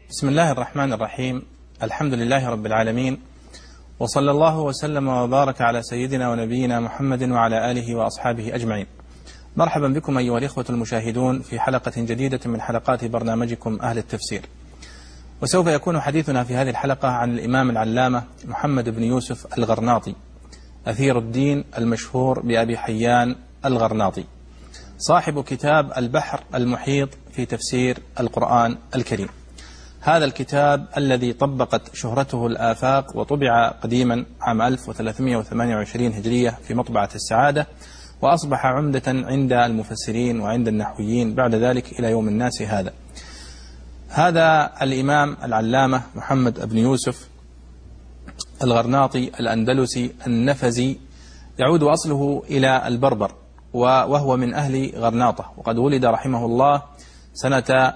بسم الله الرحمن الرحيم. الحمد لله رب العالمين، وصلى الله وسلم وبارك على سيدنا ونبينا محمد وعلى آله وأصحابه أجمعين. مرحبا بكم أيها الإخوة المشاهدون في حلقة جديدة من حلقات برنامجكم أهل التفسير. وسوف يكون حديثنا في هذه الحلقة عن الإمام العلامة محمد بن يوسف الغرناطي، أثير الدين المشهور بأبي حيان الغرناطي، صاحب كتاب البحر المحيط في تفسير القرآن الكريم. هذا الكتاب الذي طبقت شهرته الآفاق وطبع قديما عام 1328 هجرية في مطبعة السعادة، وأصبح عمدة عند المفسرين وعند النحويين بعد ذلك إلى يوم الناس هذا. هذا الإمام العلامة محمد بن يوسف الغرناطي الأندلسي النفزي يعود أصله إلى البربر، وهو من أهل غرناطة، وقد ولد رحمه الله سنة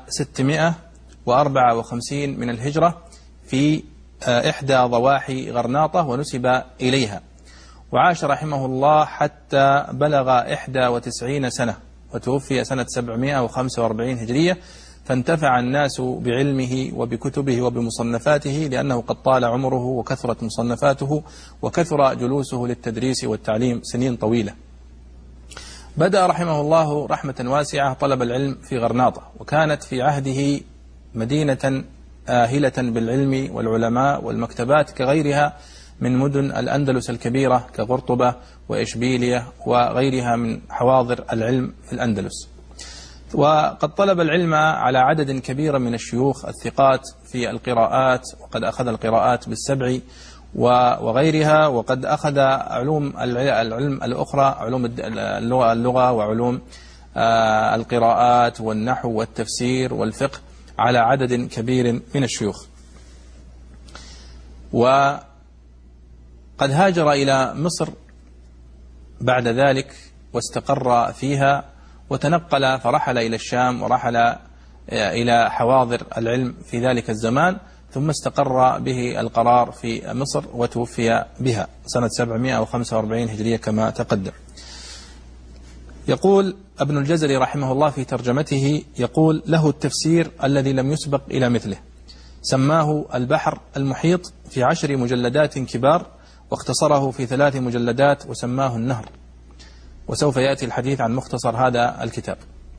654 من الهجرة في إحدى ضواحي غرناطة ونسب إليها، وعاش رحمه الله حتى بلغ 91 سنة، وتوفي سنة 745 هجرية. فانتفع الناس بعلمه وبكتبه وبمصنفاته، لأنه قد طال عمره وكثرت مصنفاته وكثر جلوسه للتدريس والتعليم سنين طويلة. بدأ رحمه الله رحمة واسعة طلب العلم في غرناطة، وكانت في عهده مدينة آهلة بالعلم والعلماء والمكتبات كغيرها من مدن الأندلس الكبيرة كقرطبة وإشبيلية وغيرها من حواضر العلم في الأندلس. وقد طلب العلم على عدد كبير من الشيوخ الثقات في القراءات، وقد أخذ القراءات بالسبع وغيرها، وقد أخذ علوم العلم الأخرى، علوم اللغة وعلوم القراءات والنحو والتفسير والفقه على عدد كبير من الشيوخ. وقد هاجر إلى مصر بعد ذلك واستقر فيها، وتنقل فرحل إلى الشام ورحل إلى حواضر العلم في ذلك الزمان، ثم استقر به القرار في مصر وتوفي بها سنة 745 هجرية كما تقدم. يقول ابن الجزري رحمه الله في ترجمته، يقول: له التفسير الذي لم يسبق إلى مثله، سماه البحر المحيط في 10 مجلدات كبار، واختصره في 3 مجلدات وسماه النهر. وسوف يأتي الحديث عن مختصر هذا الكتاب.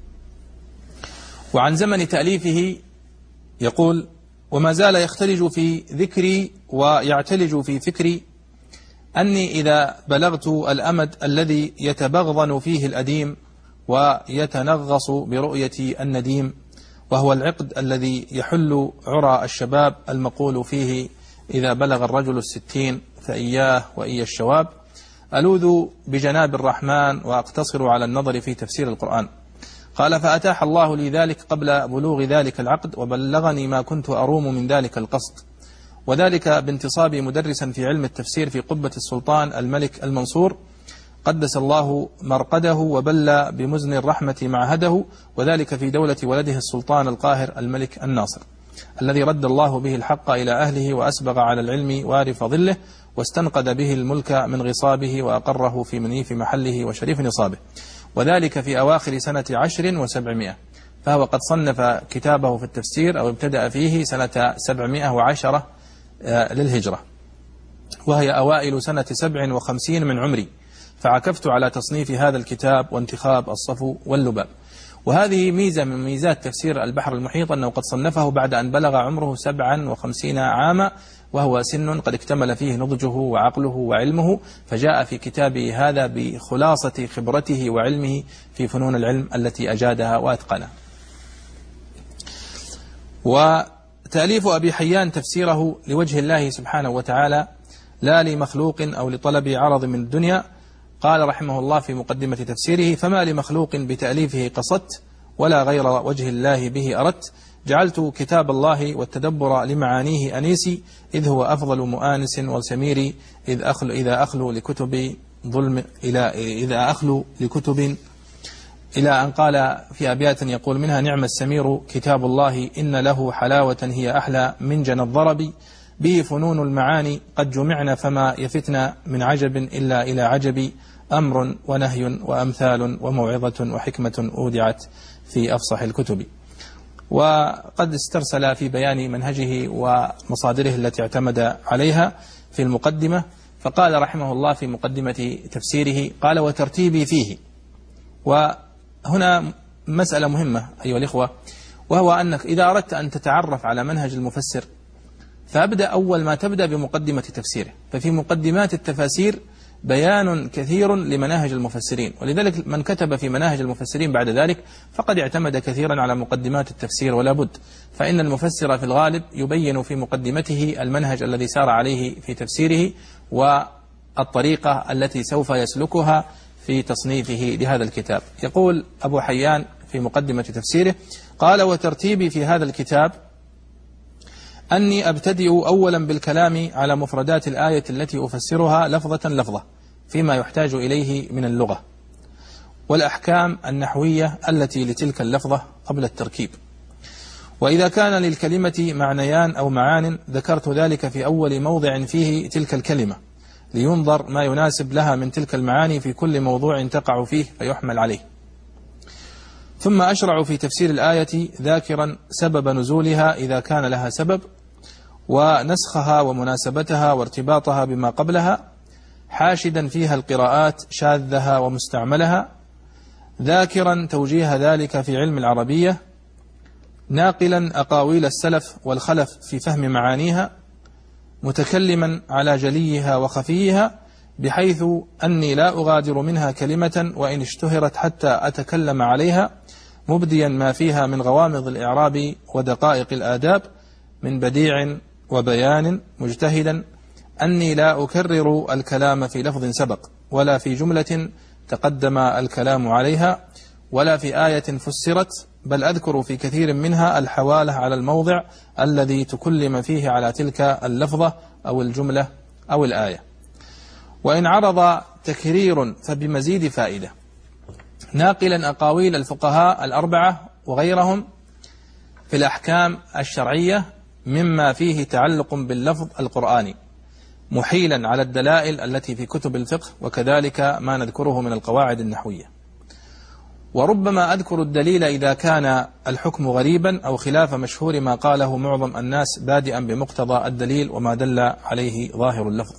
وعن زمن تأليفه يقول: وما زال يختلج في ذكري ويعتلج في فكري أني إذا بلغت الأمد الذي يتبغضن فيه الأديم ويتنغص برؤية النديم، وهو العقد الذي يحل عرى الشباب المقول فيه: إذا بلغ الرجل 60 فإياه وإيا الشواب، ألوذ بجناب الرحمن وأقتصر على النظر في تفسير القرآن. قال: فأتاح الله لي ذلك قبل بلوغ ذلك العقد، وبلغني ما كنت أروم من ذلك القصد، وذلك بانتصابي مدرسا في علم التفسير في قبة السلطان الملك المنصور قدس الله مرقده، وبل بمزن الرحمة معهده، وذلك في دولة ولده السلطان القاهر الملك الناصر، الذي رد الله به الحق إلى أهله وأسبغ على العلم وارف ظله، واستنقذ به الملك من غصابه، وأقره في منيف محله وشريف نصابه، وذلك في أواخر سنة 10 و700. فهو قد صنف كتابه في التفسير أو ابتدأ فيه سنة 710 للهجرة، وهي أوائل سنة 57 من عمري، فعكفت على تصنيف هذا الكتاب وانتخاب الصفو واللباب. وهذه ميزة من ميزات تفسير البحر المحيط، أنه قد صنفه بعد أن بلغ عمره 57 عاما، وهو سن قد اكتمل فيه نضجه وعقله وعلمه، فجاء في كتابه هذا بخلاصة خبرته وعلمه في فنون العلم التي أجادها وأتقنها. وتأليف أبي حيان تفسيره لوجه الله سبحانه وتعالى، لا لمخلوق أو لطلب عرض من الدنيا. قال رحمه الله في مقدمة تفسيره: فما لمخلوق بتأليفه قصدت، ولا غير وجه الله به أردت، جعلت كتاب الله والتدبر لمعانيه أنيسي، إذ هو أفضل مؤانس وسميري، إذا أخلو لكتب ظلم إلى أن قال في أبيات يقول منها: نعم السمير كتاب الله، إن له حلاوة هي أحلى من جنى الضرب، به فنون المعاني قد جمعنا، فما يفتنا من عجب إلا إلى عجب، أمر ونهي وأمثال وموعظة وحكمة أودعت في أفصح الكتب. وقد استرسل في بيان منهجه ومصادره التي اعتمد عليها في المقدمة، فقال رحمه الله في مقدمة تفسيره قال: وترتيبي فيه. وهنا مسألة مهمة أيها الإخوة، وهو أنك إذا أردت أن تتعرف على منهج المفسر فأبدأ أول ما تبدأ بمقدمة تفسيره، ففي مقدمات التفاسير بيان كثير لمناهج المفسرين، ولذلك من كتب في مناهج المفسرين بعد ذلك فقد اعتمد كثيرا على مقدمات التفسير، ولا بد، فإن المفسر في الغالب يبين في مقدمته المنهج الذي سار عليه في تفسيره والطريقة التي سوف يسلكها في تصنيفه لهذا الكتاب. يقول أبو حيان في مقدمة تفسيره قال: وترتيبي في هذا الكتاب أني أبتدئ أولا بالكلام على مفردات الآية التي أفسرها لفظة لفظة فيما يحتاج إليه من اللغة، والأحكام النحوية التي لتلك اللفظة قبل التركيب. وإذا كان للكلمة معنيان أو معان ذكرت ذلك في أول موضع فيه تلك الكلمة، لينظر ما يناسب لها من تلك المعاني في كل موضوع تقع فيه فيحمل عليه. ثم أشرع في تفسير الآية ذاكرا سبب نزولها إذا كان لها سبب، ونسخها ومناسبتها وارتباطها بما قبلها، حاشدا فيها القراءات شاذها ومستعملها، ذاكرا توجيه ذلك في علم العربية، ناقلا أقاويل السلف والخلف في فهم معانيها، متكلما على جليها وخفيها، بحيث أني لا أغادر منها كلمة وإن اشتهرت حتى أتكلم عليها، مبديا ما فيها من غوامض الإعراب ودقائق الآداب من بديع وبيان، مجتهدا أني لا أكرر الكلام في لفظ سبق، ولا في جملة تقدم الكلام عليها، ولا في آية فسرت، بل أذكر في كثير منها الحوالة على الموضع الذي تكلم فيه على تلك اللفظة أو الجملة أو الآية. وإن عرض تكرير فبمزيد فائدة، ناقلا أقاويل الفقهاء الأربعة وغيرهم في الأحكام الشرعية مما فيه تعلق باللفظ القرآني، محيلا على الدلائل التي في كتب الفقه، وكذلك ما نذكره من القواعد النحوية. وربما أذكر الدليل إذا كان الحكم غريبا أو خلاف مشهور ما قاله معظم الناس، بادئا بمقتضى الدليل وما دل عليه ظاهر اللفظ.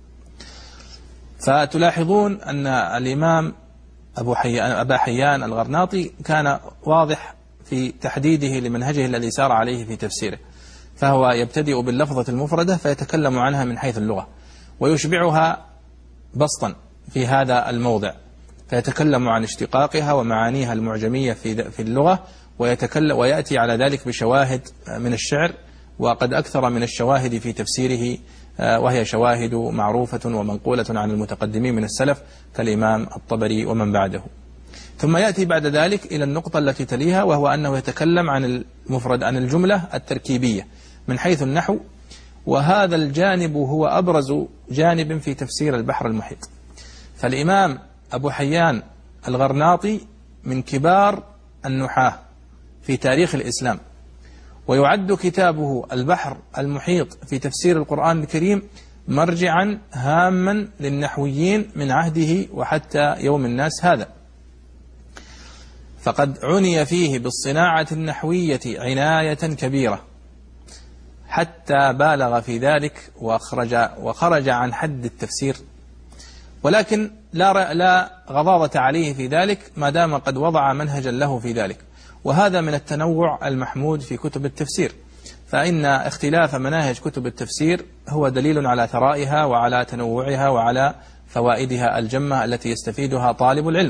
فتلاحظون أن الإمام أبا حيان الغرناطي كان واضح في تحديده لمنهجه الذي سار عليه في تفسيره، فهو يبتدئ باللفظة المفردة فيتكلم عنها من حيث اللغة، ويشبعها بسطا في هذا الموضع، فيتكلم عن اشتقاقها ومعانيها المعجمية في اللغة، ويأتي على ذلك بشواهد من الشعر، وقد أكثر من الشواهد في تفسيره، وهي شواهد معروفة ومنقولة عن المتقدمين من السلف كالإمام الطبري ومن بعده. ثم يأتي بعد ذلك إلى النقطة التي تليها، وهو أنه يتكلم عن المفرد، عن الجملة التركيبية من حيث النحو، وهذا الجانب هو أبرز جانب في تفسير البحر المحيط. فالإمام أبو حيان الغرناطي من كبار النحاة في تاريخ الإسلام، ويعد كتابه البحر المحيط في تفسير القرآن الكريم مرجعا هاما للنحويين من عهده وحتى يوم الناس هذا، فقد عني فيه بالصناعة النحوية عناية كبيرة حتى بالغ في ذلك وخرج عن حد التفسير، ولكن لا غضاضة عليه في ذلك ما دام قد وضع منهجا له في ذلك. وهذا من التنوع المحمود في كتب التفسير، فإن اختلاف مناهج كتب التفسير هو دليل على ثرائها وعلى تنوعها وعلى فوائدها الجمة التي يستفيدها طالب العلم.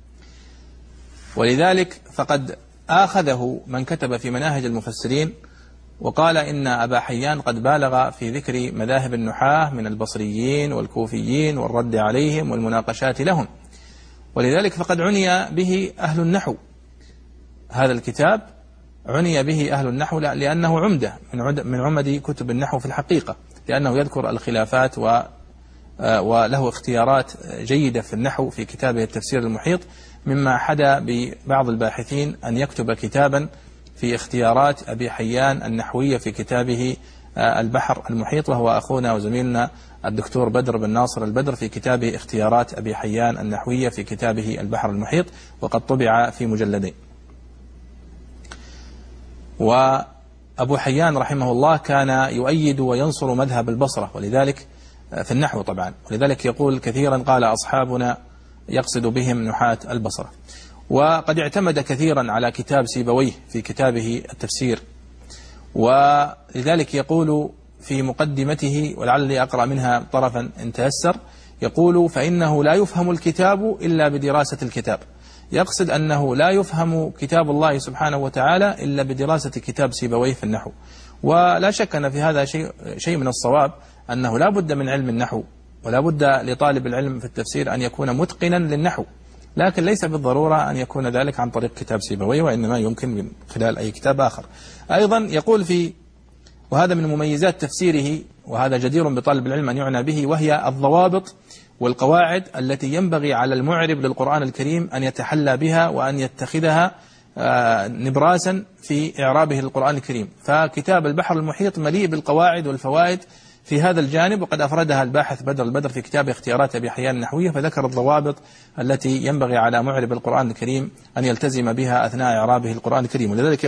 ولذلك فقد آخذه من كتب في مناهج المفسرين وقال إن أبا حيان قد بالغ في ذكر مذاهب النحاة من البصريين والكوفيين والرد عليهم والمناقشات لهم، ولذلك فقد عني به أهل النحو. هذا الكتاب عني به أهل النحو لأنه عمدة من عمد كتب النحو في الحقيقة، لأنه يذكر الخلافات وله اختيارات جيدة في النحو في كتابه التفسير المحيط، مما حدا ببعض الباحثين أن يكتب كتابا في اختيارات أبي حيان النحوية في كتابه البحر المحيط، وهو أخونا وزميلنا الدكتور بدر بن ناصر البدر في كتابه اختيارات أبي حيان النحوية في كتابه البحر المحيط، وقد طبع في مجلدين. وأبو حيان رحمه الله كان يؤيد وينصر مذهب البصرة، ولذلك في النحو طبعا، ولذلك يقول كثيرا قال أصحابنا يقصد بهم نحاة البصرة. وقد اعتمد كثيرا على كتاب سيبويه في كتابه التفسير، ولذلك يقول في مقدمته، ولعلي أقرأ منها طرفا إن تيسر، يقول: فإنه لا يفهم الكتاب إلا بدراسة الكتاب. يقصد أنه لا يفهم كتاب الله سبحانه وتعالى إلا بدراسة كتاب سيبويه في النحو. ولا شك أن في هذا شيء من الصواب، أنه لا بد من علم النحو، ولا بد لطالب العلم في التفسير أن يكون متقنا للنحو، لكن ليس بالضرورة أن يكون ذلك عن طريق كتاب سيبويه، وإنما يمكن من خلال أي كتاب آخر. أيضا يقول وهذا من مميزات تفسيره، وهذا جدير بطالب العلم أن يعنى به، وهي الضوابط والقواعد التي ينبغي على المعرب للقرآن الكريم أن يتحلى بها وأن يتخذها نبراسا في إعرابه للقرآن الكريم. فكتاب البحر المحيط مليء بالقواعد والفوائد في هذا الجانب، وقد أفردها الباحث بدر البدر في كتاب اختيارات أبي حيان النحوية، فذكر الضوابط التي ينبغي على معرب القرآن الكريم أن يلتزم بها أثناء إعرابه القرآن الكريم. ولذلك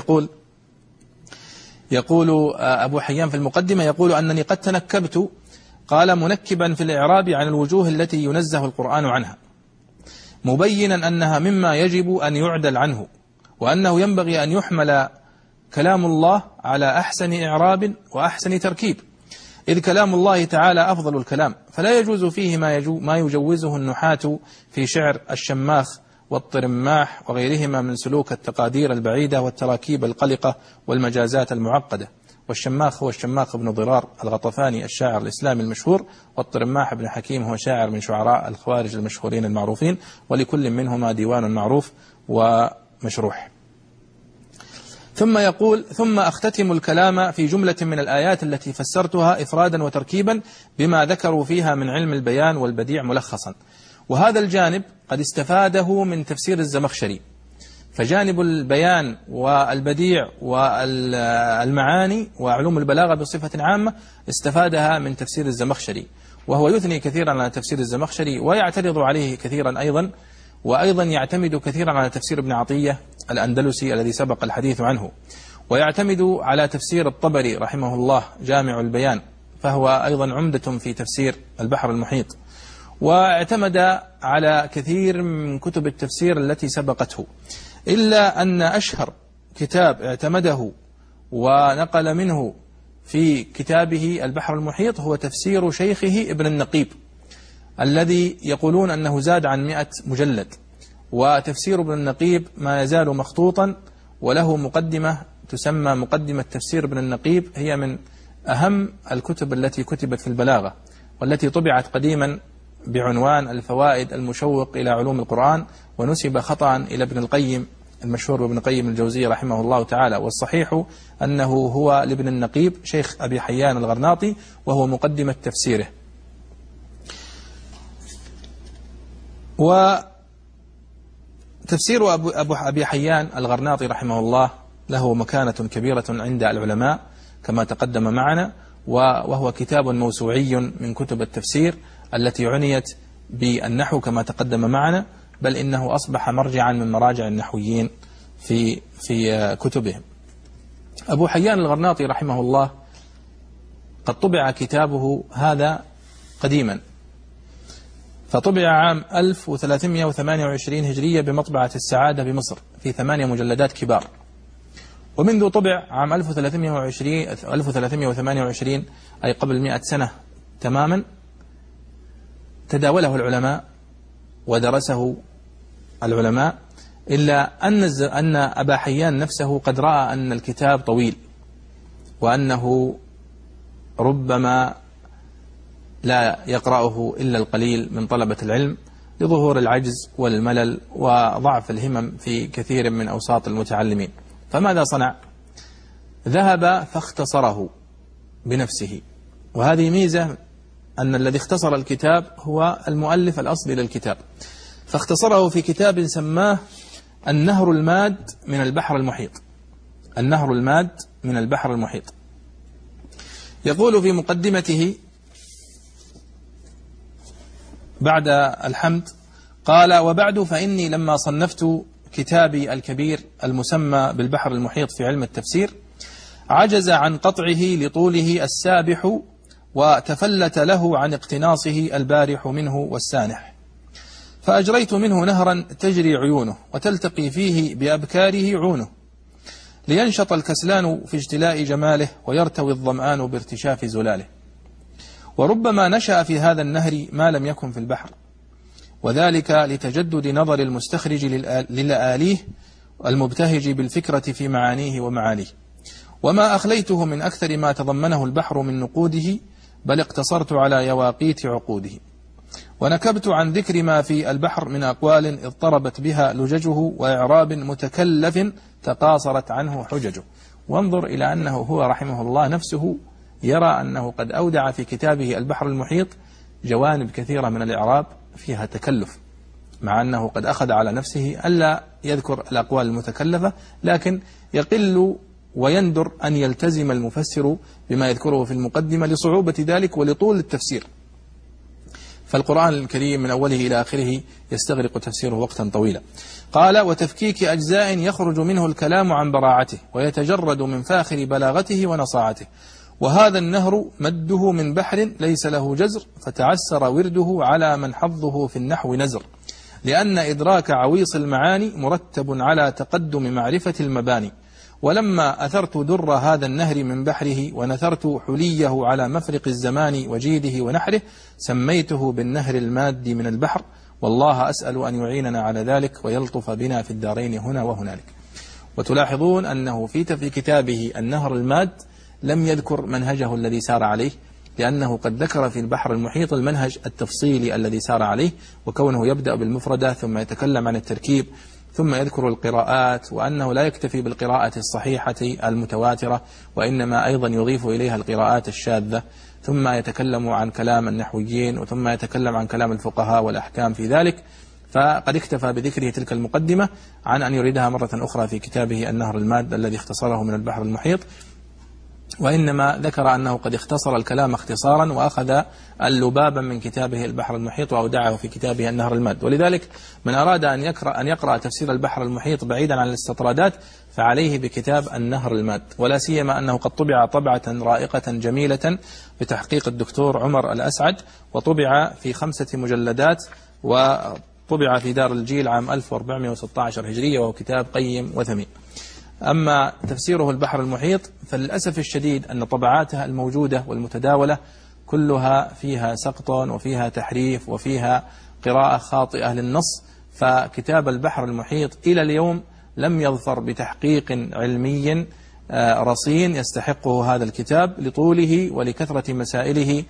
يقول أبو حيان في المقدمة، يقول: أنني قد تنكبت، قال منكبا في الإعراب عن الوجوه التي ينزه القرآن عنها، مبينا أنها مما يجب أن يعدل عنه، وأنه ينبغي أن يحمل كلام الله على أحسن إعراب وأحسن تركيب، إذ كلام الله تعالى أفضل الكلام، فلا يجوز فيه ما يجوزه النحاة في شعر الشماخ والطرماح وغيرهما من سلوك التقادير البعيدة والتراكيب القلقة والمجازات المعقدة. والشماخ هو الشماخ بن ضرار الغطفاني الشاعر الإسلامي المشهور، والطرماح بن حكيم هو شاعر من شعراء الخوارج المشهورين المعروفين، ولكل منهما ديوان معروف ومشروح. ثم يقول: ثم أختتم الكلام في جملة من الآيات التي فسرتها إفرادا وتركيبا بما ذكروا فيها من علم البيان والبديع ملخصا. وهذا الجانب قد استفاده من تفسير الزمخشري، فجانب البيان والبديع والمعاني وعلوم البلاغة بصفة عامة استفادها من تفسير الزمخشري، وهو يثني كثيرا على تفسير الزمخشري ويعترض عليه كثيرا أيضا، وأيضا يعتمد كثيرا على تفسير ابن عطية الأندلسي الذي سبق الحديث عنه، ويعتمد على تفسير الطبري رحمه الله جامع البيان، فهو أيضا عمدة في تفسير البحر المحيط، واعتمد على كثير من كتب التفسير التي سبقته، إلا أن أشهر كتاب اعتمده ونقل منه في كتابه البحر المحيط هو تفسير شيخه ابن النقيب، الذي يقولون أنه زاد عن 100 مجلد. وتفسير ابن النقيب ما يزال مخطوطا، وله مقدمة تسمى مقدمة تفسير ابن النقيب، هي من أهم الكتب التي كتبت في البلاغة، والتي طبعت قديما بعنوان الفوائد المشوق إلى علوم القرآن، ونسب خطأ إلى ابن القيم المشهور بابن القيم الجوزية رحمه الله تعالى، والصحيح أنه هو لابن النقيب شيخ أبي حيان الغرناطي، وهو مقدمة تفسيره. وتفسير أبي حيان الغرناطي رحمه الله له مكانة كبيرة عند العلماء كما تقدم معنا، وهو كتاب موسوعي من كتب التفسير التي عنيت بالنحو كما تقدم معنا، بل إنه أصبح مرجعا من مراجع النحويين في كتبهم. أبو حيان الغرناطي رحمه الله قد طبع كتابه هذا قديما، فطبع عام 1328 هجرية بمطبعة السعادة بمصر في 8 مجلدات كبار. ومنذ طبع عام 1328 أي قبل 100 سنة تماما، تداوله العلماء ودرسه العلماء، إلا أن أبا حيان نفسه قد رأى أن الكتاب طويل، وأنه ربما لا يقرأه إلا القليل من طلبة العلم، لظهور العجز والملل وضعف الهمم في كثير من أوساط المتعلمين. فماذا صنع؟ ذهب فاختصره بنفسه، وهذه ميزة أن الذي اختصر الكتاب هو المؤلف الأصلي للكتاب، فاختصره في كتاب سماه النهر الماد من البحر المحيط. النهر الماد من البحر المحيط. يقول في مقدمته بعد الحمد، قال: وبعد فإني لما صنفت كتابي الكبير المسمى بالبحر المحيط في علم التفسير عجز عن قطعه لطوله السابح، وتفلت له عن اقتناصه البارح منه والسانح، فأجريت منه نهرا تجري عيونه وتلتقي فيه بأبكاره عونه، لينشط الكسلان في اجتلاء جماله ويرتوي الظمآن بارتشاف زلاله. وربما نشأ في هذا النهر ما لم يكن في البحر، وذلك لتجدد نظر المستخرج للآليه المبتهج بالفكرة في معانيه ومعاليه. وما أخليته من أكثر ما تضمنه البحر من نقوده، بل اقتصرت على يواقيت عقوده، ونكبت عن ذكر ما في البحر من أقوال اضطربت بها لججه وإعراب متكلف تقاصرت عنه حججه. وانظر إلى أنه هو رحمه الله نفسه يرى أنه قد أودع في كتابه البحر المحيط جوانب كثيرة من الإعراب فيها تكلف، مع أنه قد أخذ على نفسه ألا يذكر الأقوال المتكلفة، لكن يقل ويندر أن يلتزم المفسر بما يذكره في المقدمة لصعوبة ذلك ولطول التفسير، فالقرآن الكريم من أوله إلى آخره يستغرق تفسيره وقتا طويلا. قال: وتفكيك أجزاء يخرج منه الكلام عن براعته ويتجرد من فاخر بلاغته ونصاعته، وهذا النهر مده من بحر ليس له جزر، فتعسر ورده على من حظه في النحو نزر، لأن إدراك عويص المعاني مرتب على تقدم معرفة المباني. ولما أثرت در هذا النهر من بحره ونثرت حليه على مفرق الزمان وجيده ونحره، سميته بالنهر المادي من البحر، والله أسأل أن يعيننا على ذلك ويلطف بنا في الدارين هنا وهنالك. وتلاحظون أنه في كتابه النهر الماد لم يذكر منهجه الذي سار عليه، لأنه قد ذكر في البحر المحيط المنهج التفصيلي الذي سار عليه، وكونه يبدأ بالمفردة ثم يتكلم عن التركيب ثم يذكر القراءات، وأنه لا يكتفي بالقراءة الصحيحة المتواترة، وإنما أيضا يضيف إليها القراءات الشاذة، ثم يتكلم عن كلام النحويين، ثم يتكلم عن كلام الفقهاء والأحكام في ذلك. فقد اكتفى بذكره تلك المقدمة عن أن يريدها مرة أخرى في كتابه النهر الماد الذي اختصره من البحر المحيط، وإنما ذكر أنه قد اختصر الكلام اختصارا وأخذ اللبابا من كتابه البحر المحيط وأودعه في كتابه النهر الماد. ولذلك من أراد أن يقرأ تفسير البحر المحيط بعيدا عن الاستطرادات فعليه بكتاب النهر الماد، ولا سيما أنه قد طبع طبعة رائقة جميلة بتحقيق الدكتور عمر الأسعد، وطبع في 5 مجلدات، وطبع في دار الجيل عام 1416 هجرية، وهو كتاب قيم وثمين. أما تفسيره البحر المحيط فللأسف الشديد أن طبعاتها الموجودة والمتداولة كلها فيها سقط وفيها تحريف وفيها قراءة خاطئة للنص، فكتاب البحر المحيط إلى اليوم لم يظفر بتحقيق علمي رصين يستحقه هذا الكتاب لطوله ولكثرة مسائله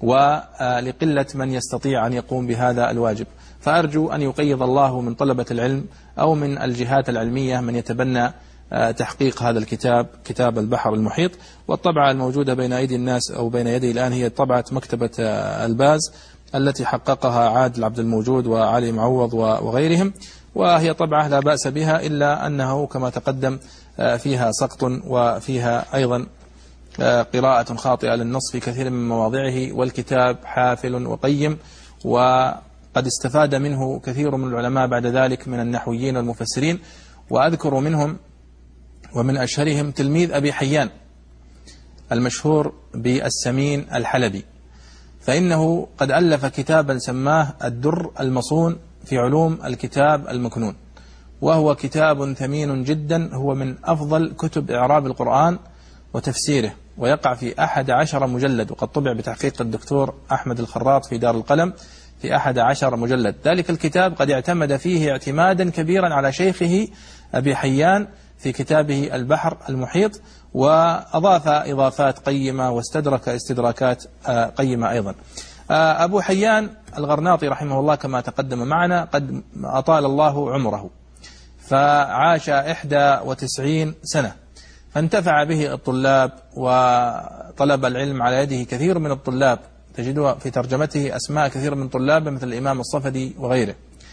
ولقلة من يستطيع أن يقوم بهذا الواجب. فأرجو أن يقيض الله من طلبة العلم أو من الجهات العلمية من يتبنى تحقيق هذا الكتاب، كتاب البحر المحيط. والطبعة الموجودة بين أيدي الناس أو بين يدي الآن هي طبعة مكتبة الباز التي حققها عادل عبد الموجود وعلي معوض وغيرهم، وهي طبعة لا بأس بها، إلا أنه كما تقدم فيها سقط وفيها أيضا قراءة خاطئة للنص في كثير من مواضعه، والكتاب حافل وقيم، وقد استفاد منه كثير من العلماء بعد ذلك من النحويين والمفسرين. وأذكر منهم ومن أشهرهم تلميذ أبي حيان المشهور بالسمين الحلبي، فإنه قد ألف كتابا سماه الدر المصون في علوم الكتاب المكنون، وهو كتاب ثمين جدا، هو من أفضل كتب إعراب القرآن وتفسيره، ويقع في 11 مجلد، وقد طبع بتحقيق الدكتور أحمد الخراط في دار القلم في 11 مجلد. ذلك الكتاب قد اعتمد فيه اعتمادا كبيرا على شيخه أبي حيان في كتابه البحر المحيط، وأضاف إضافات قيمة واستدرك استدراكات قيمة أيضا. أبو حيان الغرناطي رحمه الله كما تقدم معنا قد أطال الله عمره، فعاش 91 سنة، فانتفع به الطلاب وطلب العلم على يده كثير من الطلاب، تجدوا في ترجمته أسماء كثير من طلاب مثل الإمام الصفدي وغيره.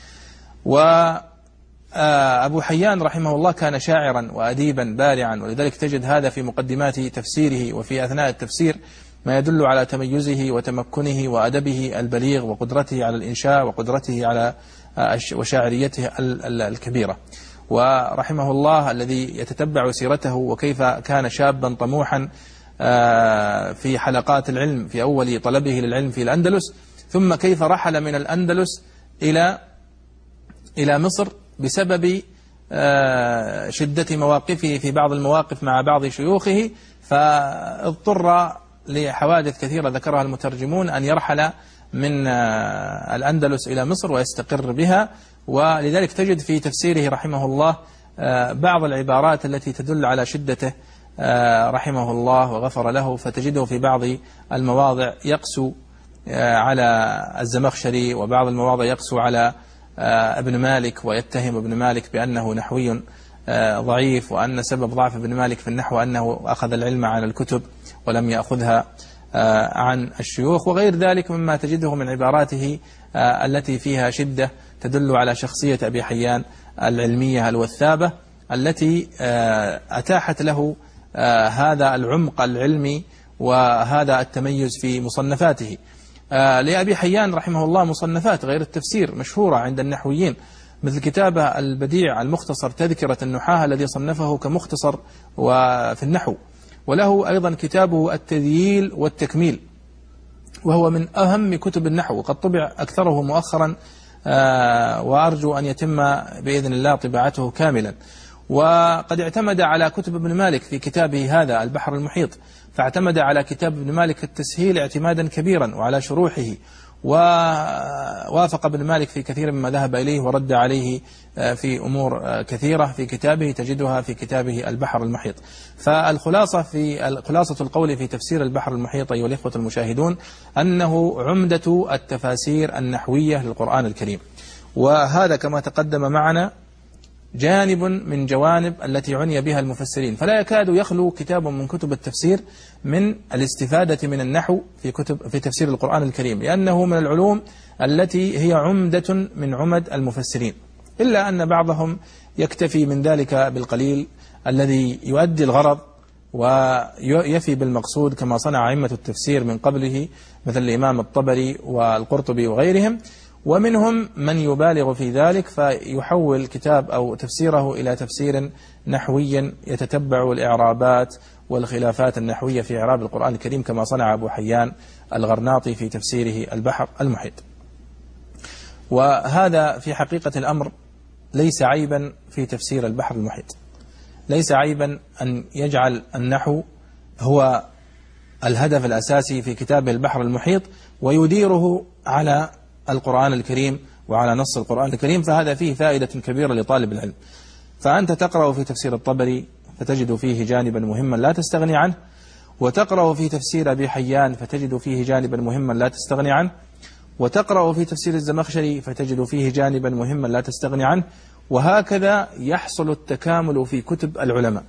وأبو حيان رحمه الله كان شاعرا وأديبا بارعا، ولذلك تجد هذا في مقدمات تفسيره وفي أثناء التفسير ما يدل على تميزه وتمكنه وأدبه البليغ وقدرته على الإنشاء وقدرته على وشاعريته الكبيرة. ورحمه الله الذي يتتبع سيرته وكيف كان شابا طموحا في حلقات العلم في أول طلبه للعلم في الأندلس، ثم كيف رحل من الأندلس إلى مصر بسبب شدة مواقفه في بعض المواقف مع بعض شيوخه، فاضطر لحوادث كثيرة ذكرها المترجمون أن يرحل من الأندلس إلى مصر ويستقر بها. ولذلك تجد في تفسيره رحمه الله بعض العبارات التي تدل على شدته رحمه الله وغفر له، فتجده في بعض المواضع يقسو على الزمخشري، وبعض المواضع يقسو على ابن مالك ويتهم ابن مالك بأنه نحوي ضعيف، وأن سبب ضعف ابن مالك في النحو أنه أخذ العلم عن الكتب ولم يأخذها عن الشيوخ، وغير ذلك مما تجده من عباراته التي فيها شدة تدل على شخصية أبي حيان العلمية الوثابة التي أتاحت له هذا العمق العلمي وهذا التميز في مصنفاته. لأبي حيان رحمه الله مصنفات غير التفسير مشهورة عند النحويين، مثل كتابه البديع المختصر تذكرة النحاة الذي صنفه كمختصر وفي النحو، وله أيضا كتابه التذييل والتكميل وهو من أهم كتب النحو، وقد طبع أكثره مؤخرا وأرجو أن يتم بإذن الله طباعته كاملا. وقد اعتمد على كتب ابن مالك في كتابه هذا البحر المحيط، فاعتمد على كتاب ابن مالك التسهيل اعتمادا كبيرا وعلى شروحه، ووافق ابن مالك في كثير مما ذهب إليه ورد عليه في أمور كثيرة في كتابه تجدها في كتابه البحر المحيط. خلاصة القول في تفسير البحر المحيط أيها الإخوة المشاهدون أنه عمدة التفاسير النحوية للقرآن الكريم، وهذا كما تقدم معنا جانب من جوانب التي عني بها المفسرين، فلا يكاد يخلو كتاب من كتب التفسير من الاستفادة من النحو في تفسير القرآن الكريم، لأنه من العلوم التي هي عمدة من عمد المفسرين، إلا أن بعضهم يكتفي من ذلك بالقليل الذي يؤدي الغرض ويفي بالمقصود كما صنع أئمة التفسير من قبله مثل الإمام الطبري والقرطبي وغيرهم، ومنهم من يبالغ في ذلك فيحول كتاب أو تفسيره إلى تفسير نحوي يتتبع الإعرابات والخلافات النحوية في إعراب القرآن الكريم كما صنع أبو حيان الغرناطي في تفسيره البحر المحيط. وهذا في حقيقة الأمر ليس عيبا في تفسير البحر المحيط، ليس عيبا أن يجعل النحو هو الهدف الأساسي في كتابه البحر المحيط ويديره على القرآن الكريم وعلى نص القرآن الكريم، فهذا فيه فائدة كبيرة لطالب العلم. فأنت تقرأ في تفسير الطبري فتجد فيه جانبا مهما لا تستغني عنه، وتقرأ في تفسير أبي حيان فتجد فيه جانبا مهما لا تستغني عنه، وتقرأ في تفسير الزمخشري فتجد فيه جانبا مهما لا تستغني عنه، وهكذا يحصل التكامل في كتب العلماء.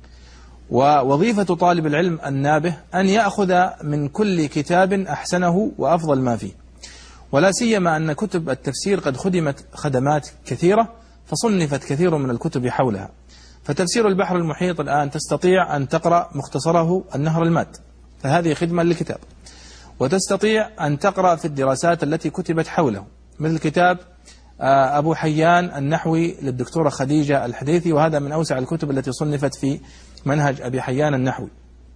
ووظيفة طالب العلم النابه أن يأخذ من كل كتاب أحسنه وأفضل ما فيه، ولا سيما أن كتب التفسير قد خدمت خدمات كثيرة فصنفت كثير من الكتب حولها. فتفسير البحر المحيط الآن تستطيع أن تقرأ مختصره النهر المات، فهذه خدمة للكتاب، وتستطيع أن تقرأ في الدراسات التي كتبت حوله مثل كتاب أبو حيان النحوي للدكتورة خديجة الحديثي، وهذا من أوسع الكتب التي صنفت في منهج أبي حيان النحوي.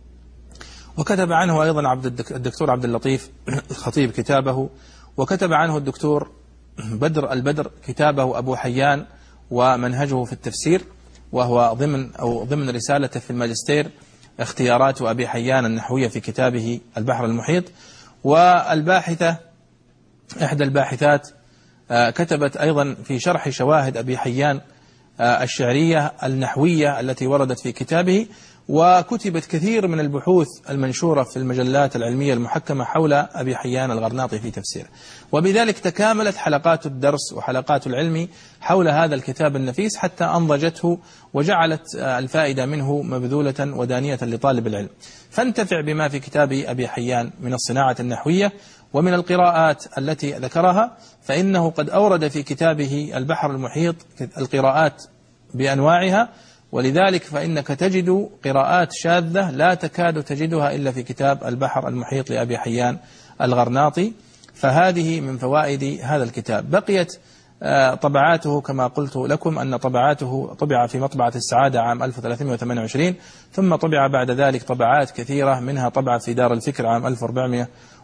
وكتب عنه أيضا الدكتور عبد اللطيف الخطيب كتابه، وكتب عنه الدكتور بدر البدر كتابه أبو حيان ومنهجه في التفسير، وهو ضمن رسالته في الماجستير اختيارات أبي حيان النحوية في كتابه البحر المحيط. والباحثة إحدى الباحثات كتبت أيضا في شرح شواهد أبي حيان الشعرية النحوية التي وردت في كتابه، وكتبت كثير من البحوث المنشورة في المجلات العلمية المحكمة حول أبي حيان الغرناطي في تفسيره، وبذلك تكاملت حلقات الدرس وحلقات العلم حول هذا الكتاب النفيس حتى أنضجته وجعلت الفائدة منه مبذولة ودانية لطالب العلم. فانتفع بما في كتاب أبي حيان من الصناعة النحوية ومن القراءات التي ذكرها، فإنه قد أورد في كتابه البحر المحيط القراءات بأنواعها، ولذلك فإنك تجد قراءات شاذة لا تكاد تجدها إلا في كتاب البحر المحيط لأبي حيان الغرناطي. فهذه من فوائد هذا الكتاب. بقيت طبعاته كما قلت لكم أن طبعاته طبع في مطبعة السعادة عام 1328، ثم طبع بعد ذلك طبعات كثيرة، منها طبع في دار الفكر عام 1400،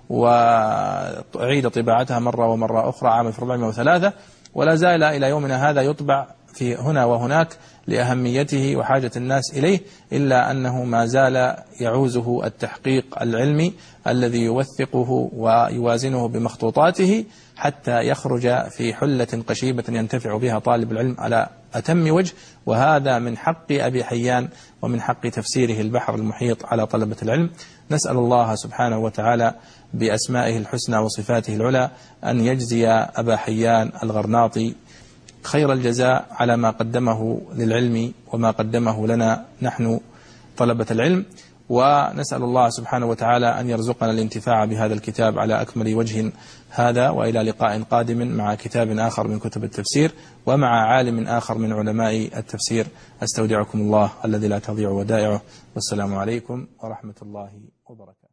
وعيد طباعتها مرة ومرة أخرى عام 1403، ولا زال إلى يومنا هذا يطبع في هنا وهناك لأهميته وحاجة الناس إليه، إلا أنه ما زال يعوزه التحقيق العلمي الذي يوثقه ويوازنه بمخطوطاته حتى يخرج في حلة قشيبة ينتفع بها طالب العلم على أتم وجه. وهذا من حق أبي حيان ومن حق تفسيره البحر المحيط على طلبة العلم. نسأل الله سبحانه وتعالى بأسمائه الحسنى وصفاته العلى أن يجزي أبا حيان الغرناطي خير الجزاء على ما قدمه للعلم وما قدمه لنا نحن طلبة العلم، ونسأل الله سبحانه وتعالى أن يرزقنا الانتفاع بهذا الكتاب على أكمل وجه هذا، وإلى لقاء قادم مع كتاب آخر من كتب التفسير ومع عالم آخر من علماء التفسير. أستودعكم الله الذي لا تضيع ودائعه، والسلام عليكم ورحمة الله وبركاته.